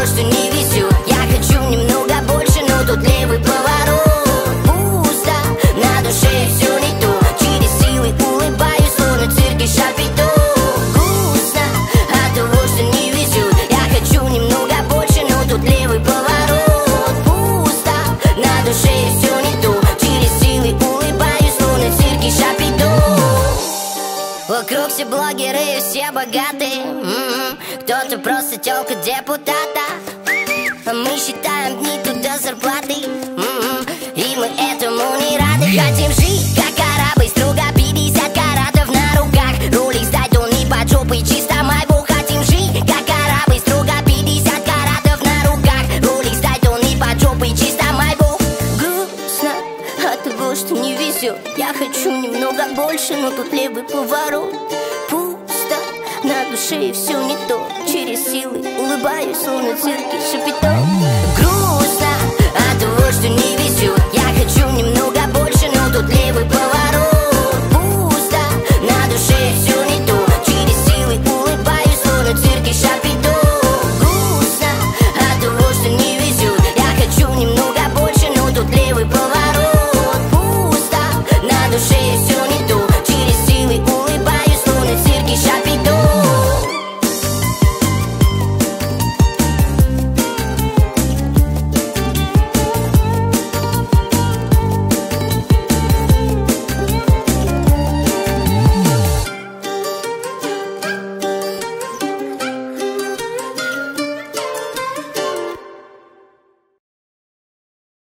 того, что не везет. Я хочу немного больше, но тут левый поворот. Пусто, на душе все не то. Через силы улыбаюсь, словно в цирке Шапито. Грустно от того, что не везет. Я хочу немного больше, но тут левый поворот. Пусто, на душе все не то. Через силы улыбаюсь, словно в цирке Шапито. Вокруг все блогеры и все богатые. Кто-то просто тёлка депутата. А мы считаем дни тут до зарплаты. И мы этому не рады. Хотим жить как арабы, строго 50 каратов на руках. Роликс Дайтон и под жопой чисто майбу. Хотим жить как арабы, строго 50 каратов на руках. Роликс Дайтон и под жопой чисто майбу. Грустно от того, что не везет. Я хочу немного больше, но тут левый поворот. Пусто, на душе все не то. Через силы улыбаюсь, словно в цирке Шапито. Грустно от того, что не везет. Я хочу немного